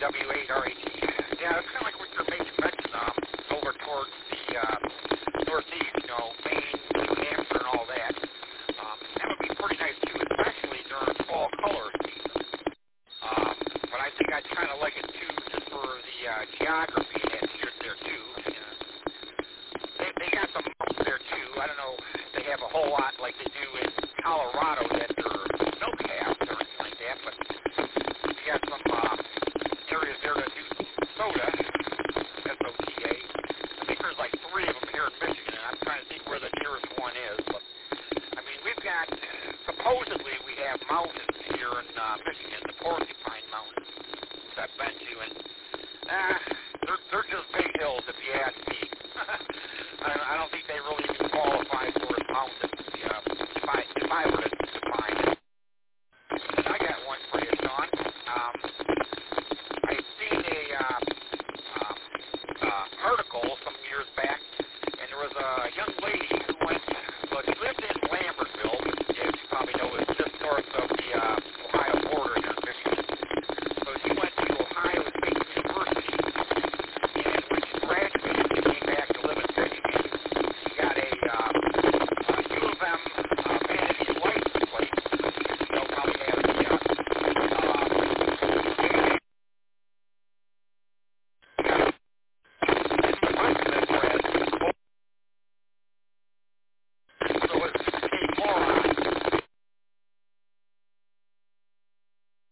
W8RAT. Yeah, it's kind of like what you're making mention over towards the northeast, you know, Maine, New Hampshire, and all that. That would be pretty nice, too, especially during fall color season. But I think I'd kind of like it, too, just for the geography that features there, too. They got some mountains there, too. I don't know if they have a whole lot like they do in Colorado that they're snow caps or anything like that, but